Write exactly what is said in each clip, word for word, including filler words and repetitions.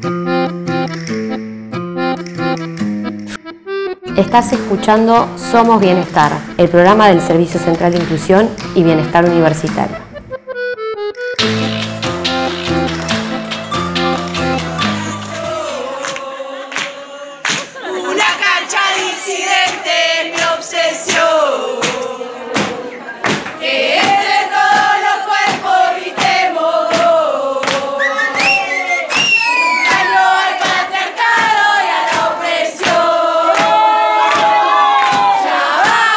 Estás escuchando Somos Bienestar, el programa del Servicio Central de Inclusión y Bienestar Universitario. Una cancha disidente es mi obsesión. Que entre todos los cuerpos gritemos. Daño al patriarcado y a la opresión. Ya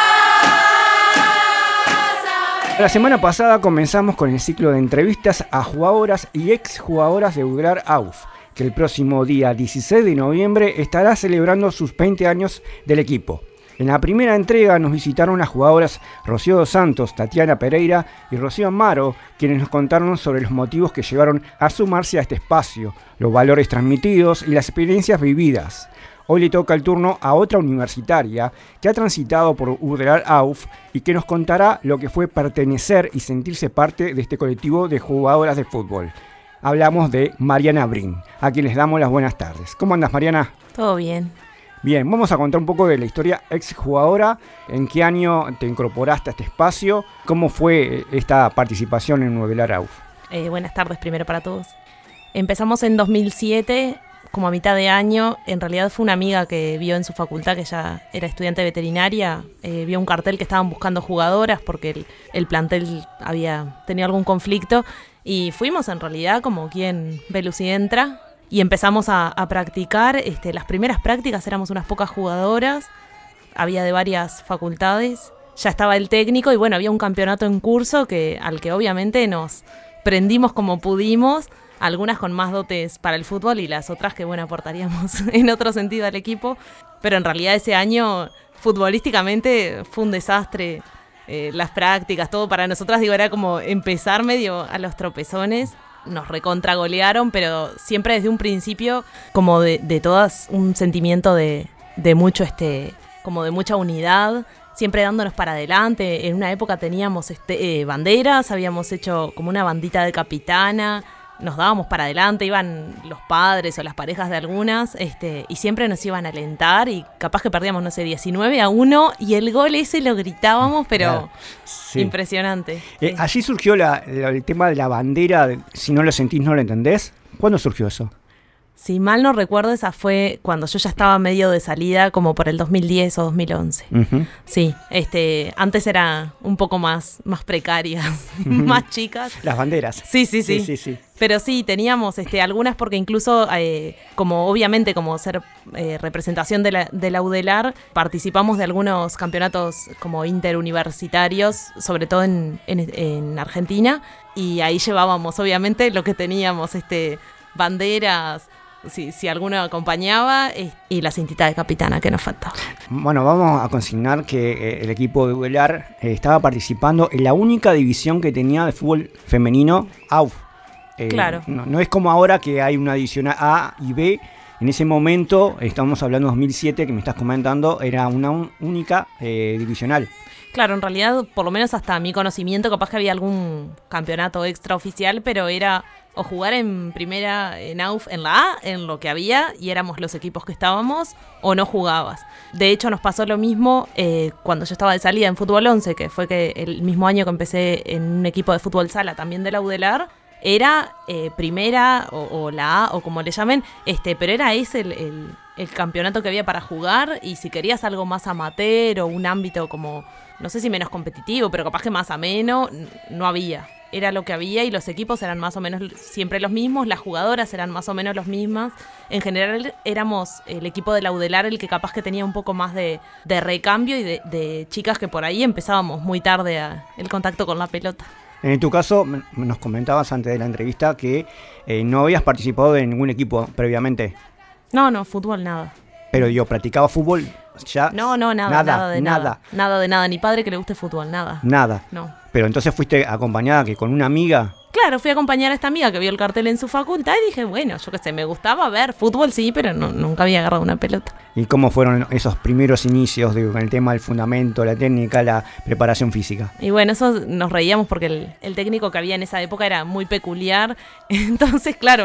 vas a ver. La semana pasada comenzamos con el ciclo de entrevistas a jugadoras y exjugadoras de Udlar A U F, que el próximo día dieciséis de noviembre estará celebrando sus veinte años del equipo. En la primera entrega nos visitaron las jugadoras Rocío dos Santos, Tatiana Pereira y Rocío Amaro, quienes nos contaron sobre los motivos que llevaron a sumarse a este espacio, los valores transmitidos y las experiencias vividas. Hoy le toca el turno a otra universitaria que ha transitado por Udlar A U F y que nos contará lo que fue pertenecer y sentirse parte de este colectivo de jugadoras de fútbol. Hablamos de Mariana Brin, a quien les damos las buenas tardes. ¿Cómo andas, Mariana? Todo bien. Bien, vamos a contar un poco de la historia exjugadora. ¿En qué año te incorporaste a este espacio? ¿Cómo fue esta participación en Udlar A U F? Eh, buenas tardes primero para todos. Empezamos en dos mil siete, como a mitad de año. En realidad fue una amiga que vio en su facultad, que ya era estudiante de veterinaria, eh, vio un cartel que estaban buscando jugadoras porque el, el plantel había tenido algún conflicto. Y fuimos en realidad como quien ve luz y entra y empezamos a, a practicar. Este, las primeras prácticas éramos unas pocas jugadoras, había de varias facultades, ya estaba el técnico y bueno, había un campeonato en curso que, al que obviamente nos prendimos como pudimos, algunas con más dotes para el fútbol y las otras que bueno aportaríamos en otro sentido al equipo, pero en realidad ese año futbolísticamente fue un desastre. Eh, las prácticas, todo para nosotras, digo, era como empezar medio a los tropezones. Nos recontragolearon, pero siempre desde un principio como de, de todas un sentimiento de, de mucho, este, como de mucha unidad, siempre dándonos para adelante. En una época teníamos este, eh, banderas, habíamos hecho como una bandita de capitana, nos dábamos para adelante, iban los padres o las parejas de algunas, este, y siempre nos iban a alentar y capaz que perdíamos, no sé, diecinueve a uno y el gol ese lo gritábamos, pero claro, sí. Impresionante. Eh, Sí. allí surgió la, la, el tema de la bandera, de, si no lo sentís no lo entendés. ¿Cuándo surgió eso? Si mal no recuerdo, esa fue cuando yo ya estaba medio de salida, como por el dos mil diez o dos mil once. Uh-huh. Sí, este, antes era un poco más, más precarias, uh-huh. más chicas. Las banderas. Sí, sí, sí. sí, sí, sí. Pero sí, teníamos este, algunas porque incluso, eh, como obviamente como ser eh, representación de la, de la Udlar, participamos de algunos campeonatos como interuniversitarios, sobre todo en, en, en Argentina, y ahí llevábamos obviamente lo que teníamos, este, banderas, si, si alguno acompañaba, eh, y la cintita de capitana que nos faltaba. Bueno, vamos a consignar que eh, el equipo de Udlar eh, estaba participando en la única división que tenía de fútbol femenino, A U F. Eh, Claro. No, no es como ahora que hay una división A y B. En ese momento, estamos hablando de dos mil siete, que me estás comentando, era una un, única eh, divisional. Claro, en realidad, por lo menos hasta mi conocimiento, capaz que había algún campeonato extraoficial, pero era o jugar en primera, en A U F, en la A, en lo que había, y éramos los equipos que estábamos, o no jugabas. De hecho, nos pasó lo mismo eh, cuando yo estaba de salida en Fútbol once, que fue que el mismo año que empecé en un equipo de fútbol sala, también de la Udlar, era eh, primera o, o la A, o como le llamen, este, pero era ese el, el, el campeonato que había para jugar, y si querías algo más amateur o un ámbito como, no sé si menos competitivo, pero capaz que más ameno, no había. Era lo que había y los equipos eran más o menos siempre los mismos, las jugadoras eran más o menos los mismas. En general éramos el equipo de la Udlar el que capaz que tenía un poco más de, de recambio y de, de chicas que por ahí empezábamos muy tarde a, el contacto con la pelota. En tu caso, nos comentabas antes de la entrevista que eh, no habías participado de ningún equipo previamente. No, no, fútbol nada. Pero yo, ¿practicaba fútbol ya? No, no, nada, nada, nada de nada. nada. Nada de nada, ni padre que le guste fútbol, nada. Nada. No. Pero entonces fuiste acompañada que con una amiga. Claro, fui a acompañar a esta amiga que vio el cartel en su facultad y dije, bueno, yo qué sé, me gustaba ver fútbol, sí, pero no, nunca había agarrado una pelota. ¿Y cómo fueron esos primeros inicios de, con el tema del fundamento, la técnica, la preparación física? Y bueno, eso nos reíamos porque el, el técnico que había en esa época era muy peculiar. Entonces, claro,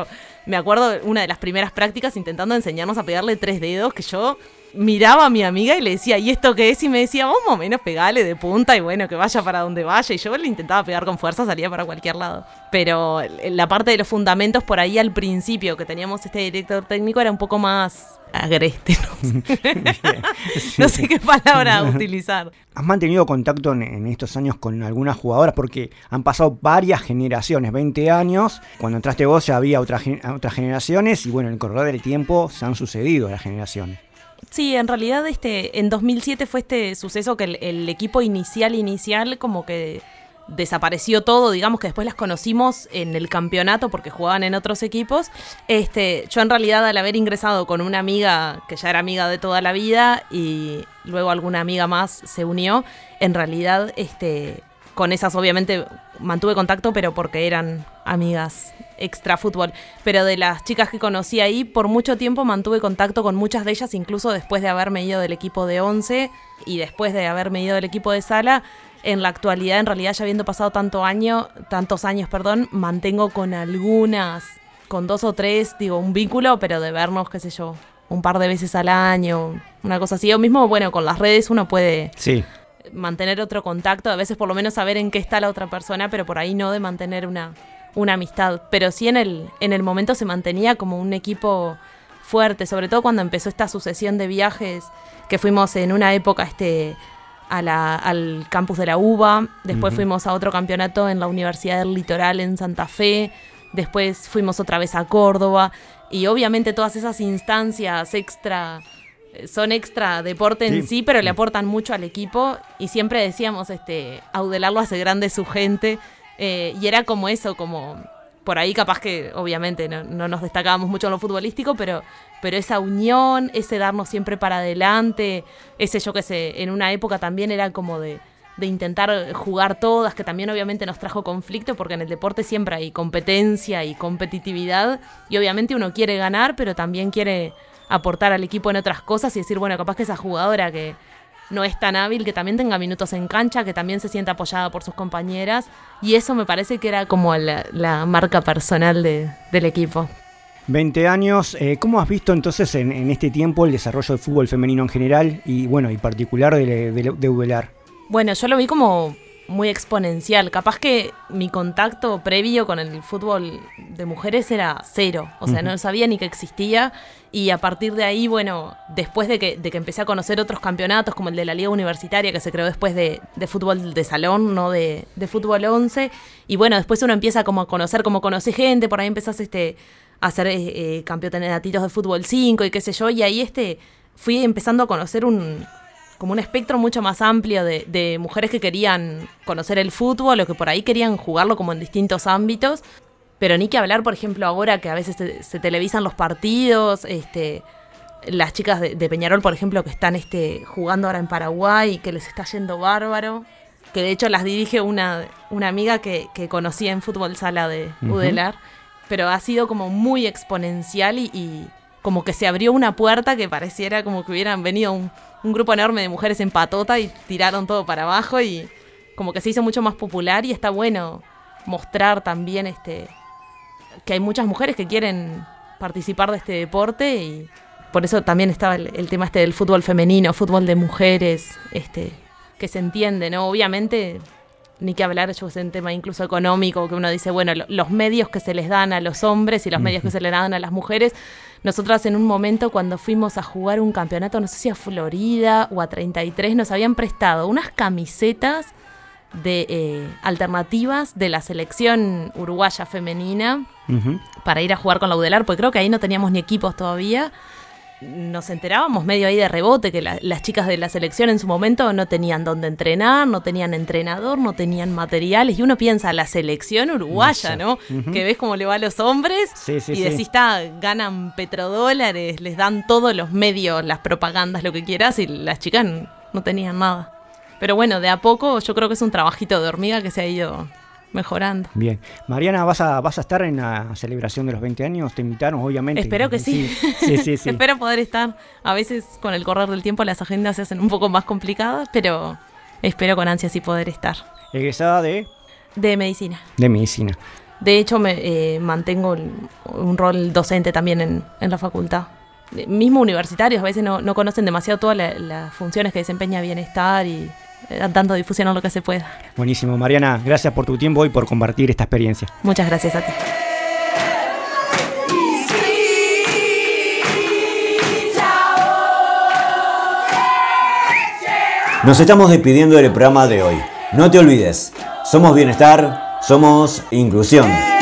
me acuerdo una de las primeras prácticas intentando enseñarnos a pegarle tres dedos, que yo miraba a mi amiga y le decía, ¿y esto qué es? Y me decía, vos más o menos pegale de punta y bueno, que vaya para donde vaya. Y yo le intentaba pegar con fuerza, salía para cualquier lado. Pero la parte de los fundamentos por ahí al principio, que teníamos este director técnico, era un poco más agreste, no sé, no sé qué palabra utilizar. ¿Has mantenido contacto en, en estos años con algunas jugadoras? Porque han pasado varias generaciones, veinte años. Cuando entraste vos ya había otra, otras generaciones y bueno, en el correr del tiempo se han sucedido las generaciones. Sí, en realidad este en dos mil siete fue este suceso que el, el equipo inicial, inicial como que desapareció todo, digamos que después las conocimos en el campeonato porque jugaban en otros equipos. Este, yo en realidad al haber ingresado con una amiga que ya era amiga de toda la vida y luego alguna amiga más se unió, en realidad este, con esas obviamente mantuve contacto, pero porque eran amigas extra fútbol. Pero de las chicas que conocí ahí, por mucho tiempo mantuve contacto con muchas de ellas, incluso después de haberme ido del equipo de once y después de haberme ido del equipo de sala. En la actualidad, en realidad, ya habiendo pasado tanto año, tantos años, perdón, mantengo con algunas, con dos o tres, digo, un vínculo, pero de vernos, qué sé yo, un par de veces al año, una cosa así. O mismo, bueno, con las redes uno puede sí. mantener otro contacto, a veces por lo menos saber en qué está la otra persona, pero por ahí no de mantener una, una amistad. Pero sí en el, en el momento se mantenía como un equipo fuerte, sobre todo cuando empezó esta sucesión de viajes, que fuimos en una época este... A la, al campus de la UBA, después uh-huh. fuimos a otro campeonato en la Universidad del Litoral en Santa Fe, después fuimos otra vez a Córdoba, y obviamente todas esas instancias extra, son extra deporte en sí, sí pero le aportan mucho al equipo, y siempre decíamos, este, Audelarlo hace grande su gente, eh, y era como eso, como... Por ahí capaz que obviamente no, no nos destacábamos mucho en lo futbolístico, pero, pero esa unión, ese darnos siempre para adelante, ese yo que sé, en una época también era como de, de intentar jugar todas, que también obviamente nos trajo conflicto, porque en el deporte siempre hay competencia y competitividad, y obviamente uno quiere ganar, pero también quiere aportar al equipo en otras cosas y decir, bueno, capaz que esa jugadora que no es tan hábil, que también tenga minutos en cancha, que también se sienta apoyada por sus compañeras, y eso me parece que era como la, la marca personal de, del equipo. veinte años, eh, ¿cómo has visto entonces en, en este tiempo el desarrollo del fútbol femenino en general y bueno, y particular de, de, de Udelar? Bueno, yo lo vi como muy exponencial, capaz que mi contacto previo con el fútbol de mujeres era cero, o sea, uh-huh. no sabía ni que existía. Y a partir de ahí, bueno, después de que, de que empecé a conocer otros campeonatos, como el de la Liga Universitaria, que se creó después de, de fútbol de salón, no de, de fútbol once, y bueno, después uno empieza como a conocer, como conoce gente, por ahí empezás este, a hacer eh, campeonatitos de fútbol cinco y qué sé yo, y ahí este, fui empezando a conocer un, como un espectro mucho más amplio de, de mujeres que querían conocer el fútbol o que por ahí querían jugarlo como en distintos ámbitos. Pero ni que hablar, por ejemplo, ahora que a veces se, se televisan los partidos, este, las chicas de, de Peñarol, por ejemplo, que están este, jugando ahora en Paraguay y que les está yendo bárbaro, que de hecho las dirige una, una amiga que, que conocí en Fútbol Sala de uh-huh. Udelar, pero ha sido como muy exponencial y, y como que se abrió una puerta que pareciera como que hubieran venido un, un grupo enorme de mujeres en patota y tiraron todo para abajo y como que se hizo mucho más popular y está bueno mostrar también este... que hay muchas mujeres que quieren participar de este deporte y por eso también estaba el, el tema este del fútbol femenino, fútbol de mujeres, este, que se entiende, ¿no? Obviamente, ni que hablar, yo sé, un tema incluso económico, que uno dice, bueno, lo, los medios que se les dan a los hombres y los medios que se les dan a las mujeres. Nosotras en un momento cuando fuimos a jugar un campeonato, no sé si a Florida o a treinta y tres, nos habían prestado unas camisetas de eh, alternativas de la selección uruguaya femenina uh-huh. para ir a jugar con la Udelar, porque creo que ahí no teníamos ni equipos todavía. Nos enterábamos medio ahí de rebote que la, las chicas de la selección en su momento no tenían dónde entrenar, no tenían entrenador, no tenían materiales, y uno piensa, la selección uruguaya, ¿no? Uh-huh. Que ves cómo le va a los hombres sí, sí, y decís, sí. Ta, ganan petrodólares, les dan todos los medios, las propagandas, lo que quieras, y las chicas no tenían nada. Pero bueno, de a poco yo creo que es un trabajito de hormiga que se ha ido mejorando. Bien. Mariana, ¿vas a, vas a estar en la celebración de los veinte años? Te invitaron, obviamente. Espero que sí. Sí, sí, sí, sí. Espero poder estar. A veces con el correr del tiempo las agendas se hacen un poco más complicadas, pero espero con ansia sí poder estar. ¿Egresada de? De medicina. De medicina. De hecho, me eh, mantengo el- un rol docente también en, en la facultad. Eh, Mismo universitarios a veces no, no conocen demasiado todas la- las funciones que desempeña Bienestar y eh, dan tanto difusión a lo que se pueda. Buenísimo, Mariana, gracias por tu tiempo y por compartir esta experiencia. Muchas gracias a ti. Nos estamos despidiendo del programa de hoy. No te olvides, somos bienestar, somos inclusión.